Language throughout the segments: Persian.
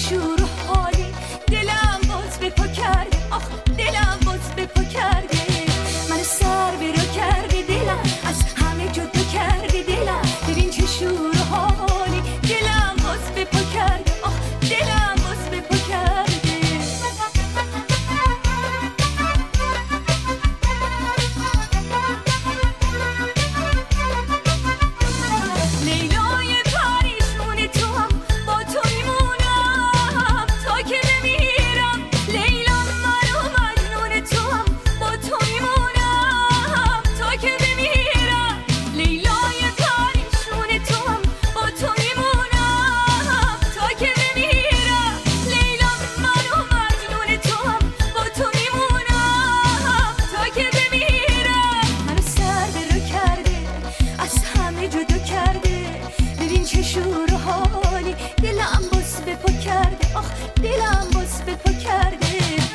شور و حالی دلم باز به پا کرده آخ دلم باز به پا کرده من سر به رو کرده دلم از همه جدا کرده دلم ببین چه شور و حالی دلم باز به پا کرده آخ دلم باز به پا کرده لیلای پریشون تو هم با تو میمونم تا که بمیرم لیلا من و مجنون تو هم با تو میمونم تا که بمیرم لیلای پریشون تو هم با تو میمونم تا که بمیرم لیلا من و مجنون تو هم با تو میمونم تا که بمیرم منو سر به رو کرده از همه جدا کرده ببین چه شور و حالی دلم باز به پا کرده آخ دلم باز به پا کرده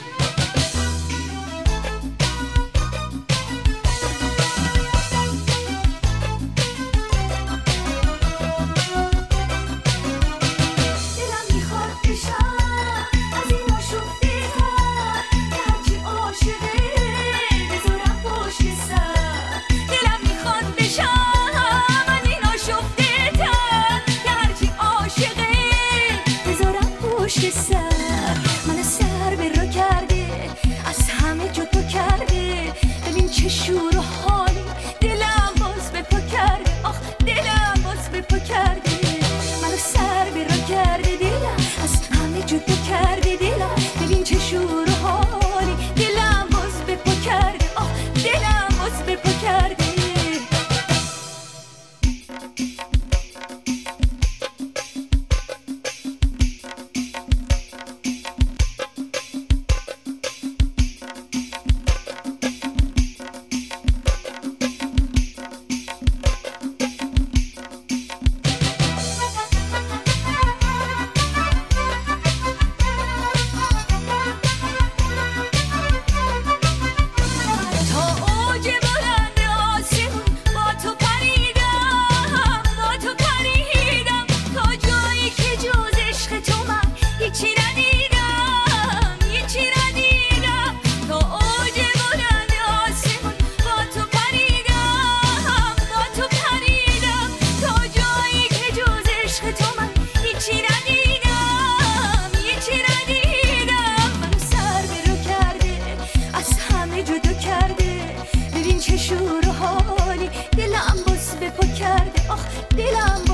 دلم میخواد بشم از این آشفته تر که هرچی عاشقه بذارم پشت سر دلم میخواد بشم از این آشفته تر که هرچی عاشقه بذارم پشت سر من سر به رو کرده از همه جدا کرده ببین چه شور و حالی دلم باز به پا کرده آخ دلم باز به پا کرده منو سر به رو کرده دلم از همه جدا کرده دلم ببین چه شور و حالی دلم باز به پا کرده آخ دلم باز به پا کرده تا اوج بلند آسمون با تو پریدم تا جایی که جز عشق تو من هیچی ندیدم تا اوج بلند آسمون با تو پریدم تا جایی که جز عشق تو من هیچی ندیدم منو سر به رو کرده از همه جدا کرده ببین چه شور و حالی دلم باز به پا کرده آخ دلم